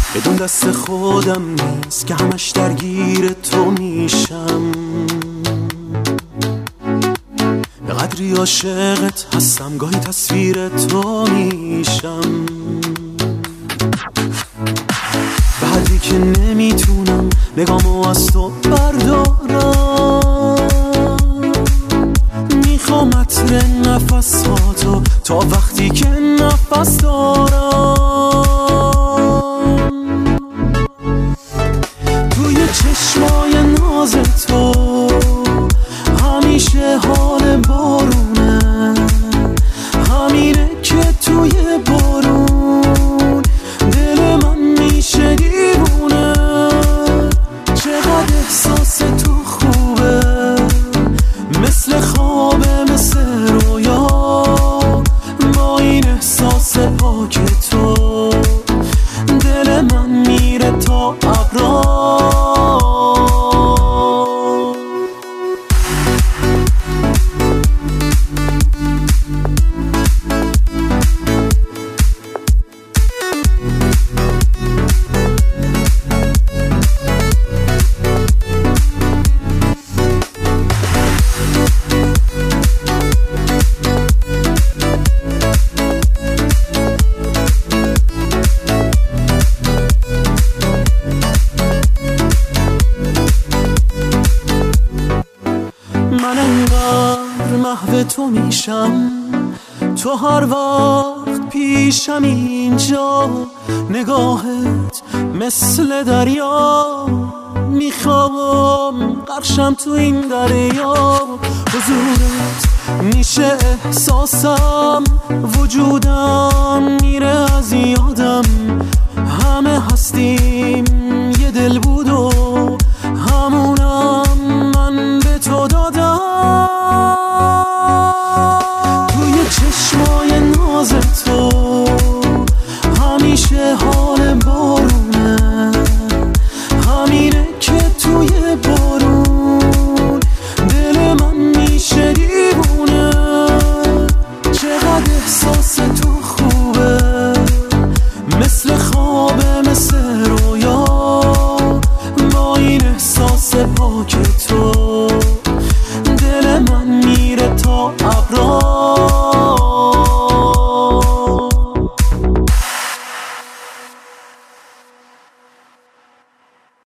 بدون دست خودم نیست که همش درگیر تو میشم، به قدری عاشقت هستم گاهی تصویر تو میشم، به حدی که نمیتونم نگامو از تو بردارم، میخوام عطر نفس ها تو تا وقتی که نفس دارم، توی چشمای ناز تو همیشه حال بارونه، همینه که توی بارون دل من میشه دیوونه، چقدر احساس تو خوبه، مثل خوابه مثل رویا، با این احساس پاک تو دل من میره تا ابرا. من انقدر محو تو میشم، تو هر وقت پیشم اینجا، نگاهت مثل دریا، میخوام غرقشم تو این دریا، حضورت میشه احساسم، وجودم میره از یادم، همه هستیم یه دل بود و همونم من به تو دادم، توی چشمای ناز تو همیشه حال بارونه، همینه که توی بارون دل من میشه دیوونه، چقدر احساس تو خوبه، مثل خوابه مثل رویا، با این احساس پاک تو